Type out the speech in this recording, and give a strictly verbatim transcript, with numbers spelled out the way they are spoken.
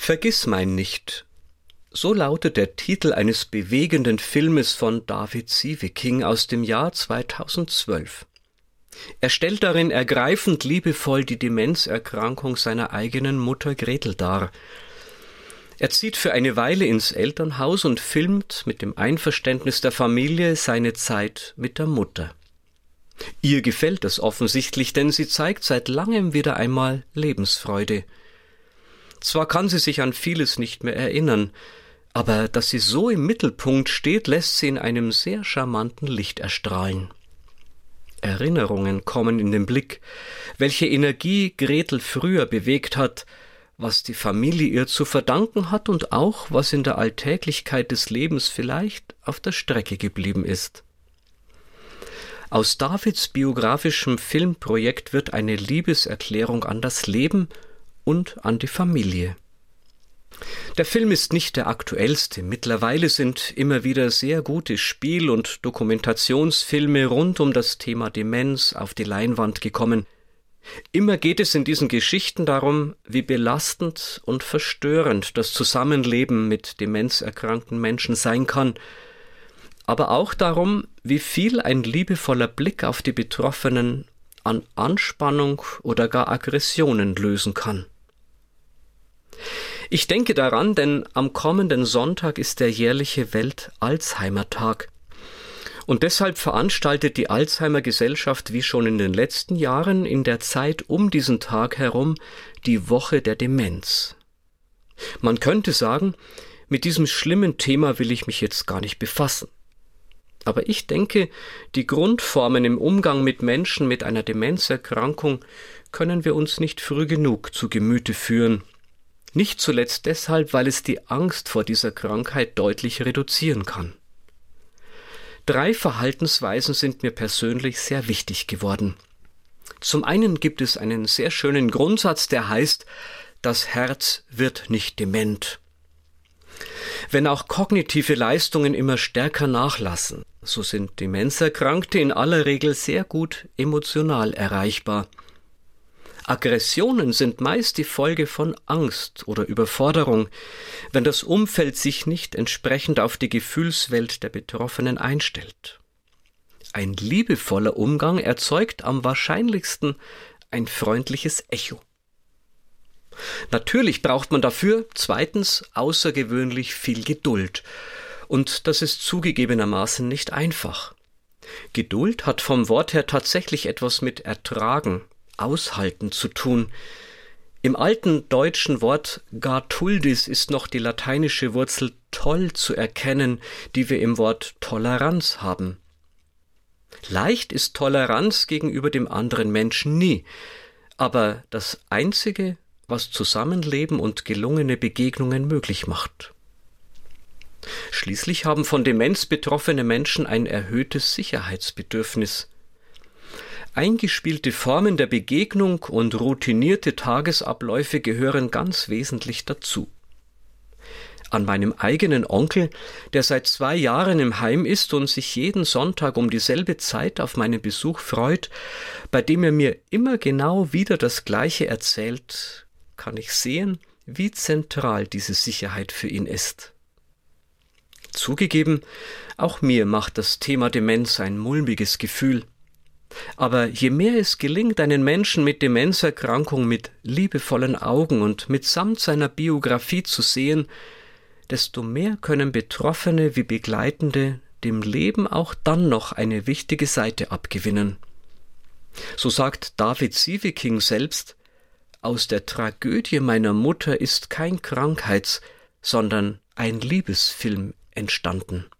Vergissmeinnicht. So lautet der Titel eines bewegenden Filmes von David Sieveking aus dem Jahr zweitausendzwölf. Er stellt darin ergreifend liebevoll die Demenzerkrankung seiner eigenen Mutter Gretel dar. Er zieht für eine Weile ins Elternhaus und filmt mit dem Einverständnis der Familie seine Zeit mit der Mutter. Ihr gefällt es offensichtlich, denn sie zeigt seit langem wieder einmal Lebensfreude. Zwar kann sie sich an vieles nicht mehr erinnern, aber dass sie so im Mittelpunkt steht, lässt sie in einem sehr charmanten Licht erstrahlen. Erinnerungen kommen in den Blick, welche Energie Gretel früher bewegt hat, was die Familie ihr zu verdanken hat und auch, was in der Alltäglichkeit des Lebens vielleicht auf der Strecke geblieben ist. Aus Davids biografischem Filmprojekt wird eine Liebeserklärung an das Leben und an die Familie. Der Film ist nicht der aktuellste. Mittlerweile sind immer wieder sehr gute Spiel- und Dokumentationsfilme rund um das Thema Demenz auf die Leinwand gekommen. Immer geht es in diesen Geschichten darum, wie belastend und verstörend das Zusammenleben mit demenzerkrankten Menschen sein kann, aber auch darum, wie viel ein liebevoller Blick auf die Betroffenen an Anspannung oder gar Aggressionen lösen kann. Ich denke daran, denn am kommenden Sonntag ist der jährliche Welt-Alzheimer-Tag. Und deshalb veranstaltet die Alzheimer-Gesellschaft wie schon in den letzten Jahren in der Zeit um diesen Tag herum die Woche der Demenz. Man könnte sagen, mit diesem schlimmen Thema will ich mich jetzt gar nicht befassen. Aber ich denke, die Grundformen im Umgang mit Menschen mit einer Demenzerkrankung können wir uns nicht früh genug zu Gemüte führen. Nicht zuletzt deshalb, weil es die Angst vor dieser Krankheit deutlich reduzieren kann. Drei Verhaltensweisen sind mir persönlich sehr wichtig geworden. Zum einen gibt es einen sehr schönen Grundsatz, der heißt, das Herz wird nicht dement. Wenn auch kognitive Leistungen immer stärker nachlassen, so sind Demenzerkrankte in aller Regel sehr gut emotional erreichbar. Aggressionen sind meist die Folge von Angst oder Überforderung, wenn das Umfeld sich nicht entsprechend auf die Gefühlswelt der Betroffenen einstellt. Ein liebevoller Umgang erzeugt am wahrscheinlichsten ein freundliches Echo. Natürlich braucht man dafür zweitens außergewöhnlich viel Geduld. Und das ist zugegebenermaßen nicht einfach. Geduld hat vom Wort her tatsächlich etwas mit Ertragen, Aushalten zu tun. Im alten deutschen Wort Gatuldis ist noch die lateinische Wurzel toll zu erkennen, die wir im Wort Toleranz haben. Leicht ist Toleranz gegenüber dem anderen Menschen nie, aber das Einzige, was Zusammenleben und gelungene Begegnungen möglich macht. Schließlich haben von Demenz betroffene Menschen ein erhöhtes Sicherheitsbedürfnis. Eingespielte Formen der Begegnung und routinierte Tagesabläufe gehören ganz wesentlich dazu. An meinem eigenen Onkel, der seit zwei Jahren im Heim ist und sich jeden Sonntag um dieselbe Zeit auf meinen Besuch freut, bei dem er mir immer genau wieder das Gleiche erzählt, kann ich sehen, wie zentral diese Sicherheit für ihn ist. Zugegeben, auch mir macht das Thema Demenz ein mulmiges Gefühl. Aber je mehr es gelingt, einen Menschen mit Demenzerkrankung mit liebevollen Augen und mitsamt seiner Biografie zu sehen, desto mehr können Betroffene wie Begleitende dem Leben auch dann noch eine wichtige Seite abgewinnen. So sagt David Sieveking selbst, aus der Tragödie meiner Mutter ist kein Krankheits-, sondern ein Liebesfilm entstanden.